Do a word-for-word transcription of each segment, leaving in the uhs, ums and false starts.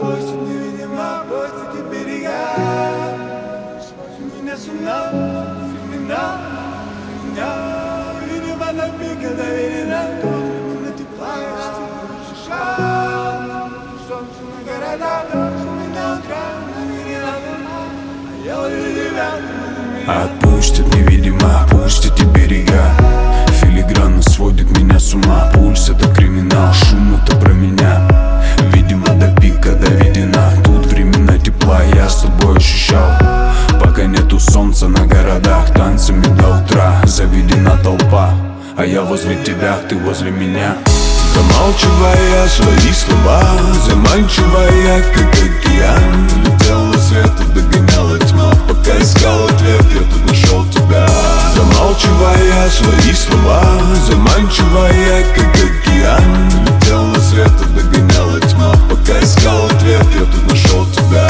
Пусть невидимо, пусть эти берега сводят меня с ума, времена, меня. Видимо, на пике доверена, на тепла я стену шаг. Солнце на города, на утра, наверена луна, а я ловлю тебя. Отпустят невидимо, пусть эти берега филигранно сводит меня с ума. Пульс — это криминал, шум — это про меня. Видимо, до пика доведена. Тут времена тепла я с тобой ощущал. Пока нету солнца на городах, танцами до утра заведена толпа. А я возле тебя, ты возле меня. Замалчивая свои слова, заманчивая, как океан. Летела света, догоняла тьма, пока искал ответ, я тут нашел тебя. Замалчивая свои слова, заманчивая, как океан. Летела света, догоняла тьма, пока искал ответ, я тут нашел тебя.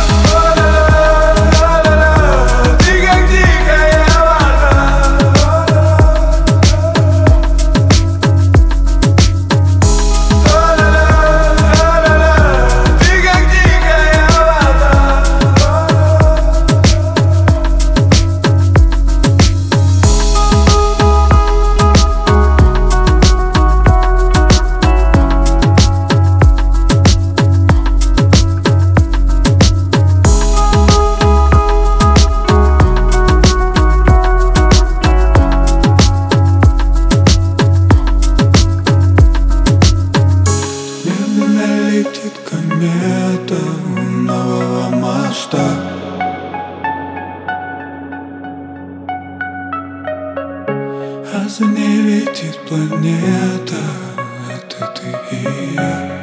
Летит комета у нового моста. А за ней летит планета. Это ты и я.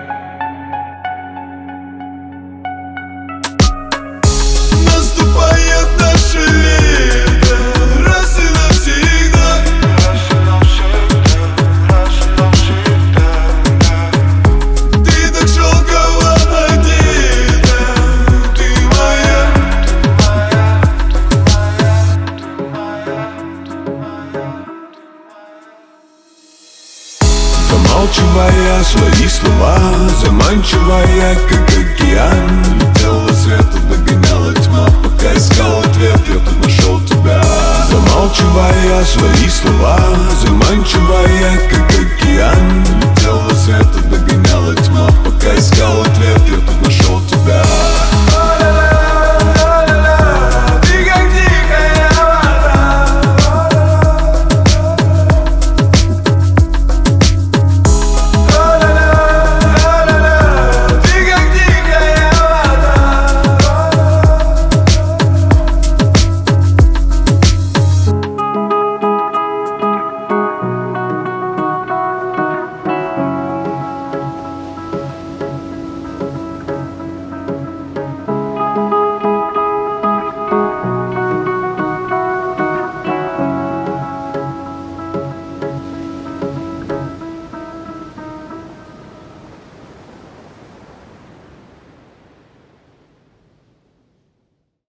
Наступает наше лето, раз и навсегда. Замалчивая свои слова, заманчивая, как океан. Летела света, догоняла тьма, пока искал ответ, я тут нашел тебя. Замалчивая свои слова, заманчивая, как океан. Летела света.